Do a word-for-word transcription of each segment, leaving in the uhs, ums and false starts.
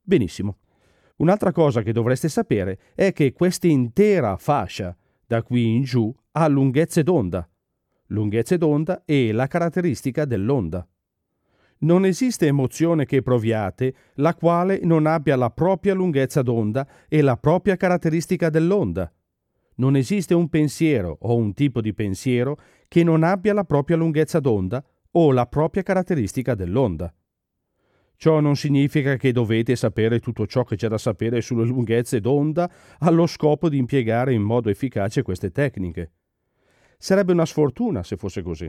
Benissimo. Un'altra cosa che dovreste sapere è che quest'intera fascia, da qui in giù, ha lunghezze d'onda. Lunghezze d'onda è la caratteristica dell'onda. Non esiste emozione che proviate la quale non abbia la propria lunghezza d'onda e la propria caratteristica dell'onda. Non esiste un pensiero o un tipo di pensiero che non abbia la propria lunghezza d'onda o la propria caratteristica dell'onda. Ciò non significa che dovete sapere tutto ciò che c'è da sapere sulle lunghezze d'onda allo scopo di impiegare in modo efficace queste tecniche. Sarebbe una sfortuna se fosse così.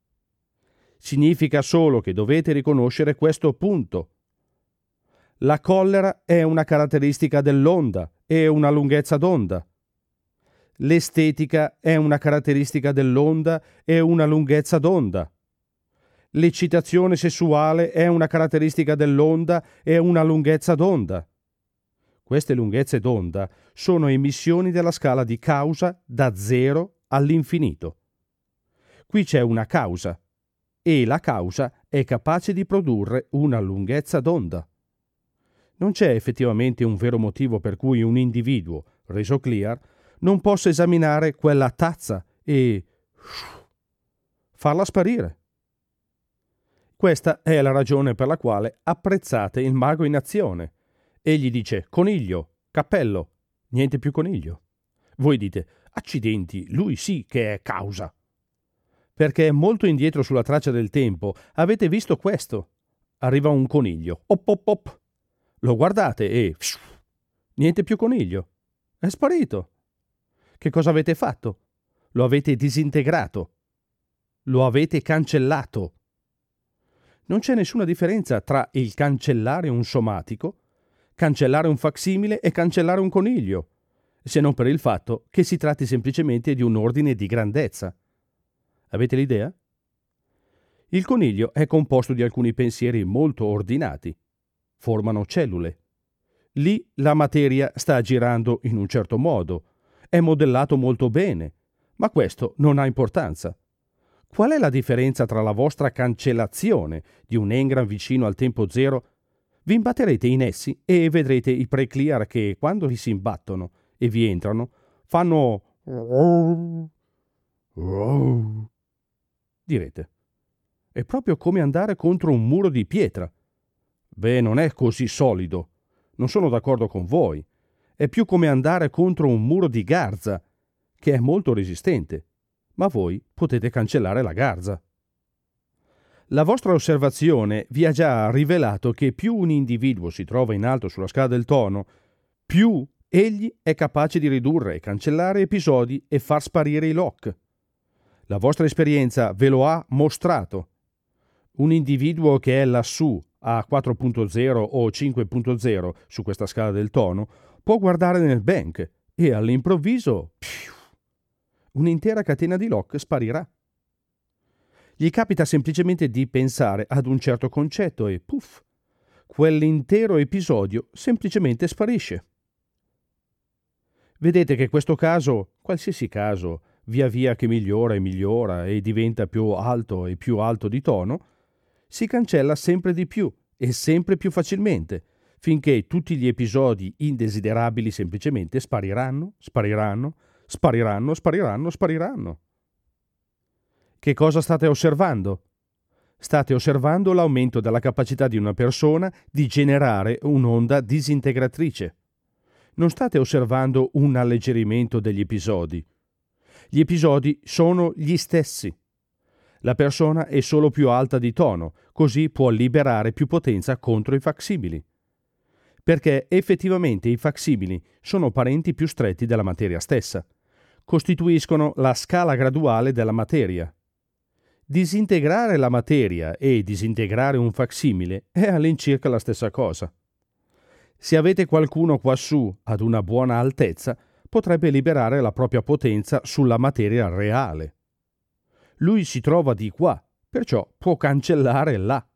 Significa solo che dovete riconoscere questo punto. La collera è una caratteristica dell'onda e una lunghezza d'onda. L'estetica è una caratteristica dell'onda e una lunghezza d'onda. L'eccitazione sessuale è una caratteristica dell'onda e una lunghezza d'onda. Queste lunghezze d'onda sono emissioni della scala di causa da zero all'infinito. Qui c'è una causa e la causa è capace di produrre una lunghezza d'onda. Non c'è effettivamente un vero motivo per cui un individuo, reso clear, non possa esaminare quella tazza e farla sparire. Questa è la ragione per la quale apprezzate il mago in azione. Egli dice coniglio, cappello, niente più coniglio. Voi dite accidenti, lui sì che è causa. Perché è molto indietro sulla traccia del tempo avete visto questo. Arriva un coniglio, op op op. Lo guardate e niente più coniglio. È sparito. Che cosa avete fatto? Lo avete disintegrato. Lo avete cancellato. Non c'è nessuna differenza tra il cancellare un somatico, cancellare un facsimile e cancellare un coniglio, se non per il fatto che si tratti semplicemente di un ordine di grandezza. Avete l'idea? Il coniglio è composto di alcuni pensieri molto ordinati. Formano cellule. Lì la materia sta girando in un certo modo. È modellato molto bene, ma questo non ha importanza. Qual è la differenza tra la vostra cancellazione di un engram vicino al tempo zero? Vi imbatterete in essi e vedrete i preclear che, quando vi si imbattono e vi entrano, fanno... Direte, è proprio come andare contro un muro di pietra. Beh, non è così solido. Non sono d'accordo con voi. È più come andare contro un muro di garza, che è molto resistente. Ma voi potete cancellare la garza. La vostra osservazione vi ha già rivelato che più un individuo si trova in alto sulla scala del tono, più egli è capace di ridurre e cancellare episodi e far sparire i lock. La vostra esperienza ve lo ha mostrato. Un individuo che è lassù a quattro punto zero o cinque punto zero su questa scala del tono può guardare nel bank e all'improvviso piu, un'intera catena di lock sparirà. Gli capita semplicemente di pensare ad un certo concetto e puff, quell'intero episodio semplicemente sparisce. Vedete che questo caso, qualsiasi caso, via via che migliora e migliora e diventa più alto e più alto di tono, si cancella sempre di più e sempre più facilmente, finché tutti gli episodi indesiderabili semplicemente spariranno, spariranno, spariranno, spariranno, spariranno. Che cosa state osservando? State osservando l'aumento della capacità di una persona di generare un'onda disintegratrice. Non state osservando un alleggerimento degli episodi. Gli episodi sono gli stessi. La persona è solo più alta di tono, così può liberare più potenza contro i facsimili. Perché effettivamente i facsimili sono parenti più stretti della materia stessa. Costituiscono la scala graduale della materia. Disintegrare la materia e disintegrare un facsimile è all'incirca la stessa cosa. Se avete qualcuno quassù ad una buona altezza, potrebbe liberare la propria potenza sulla materia reale. Lui si trova di qua, perciò può cancellare là.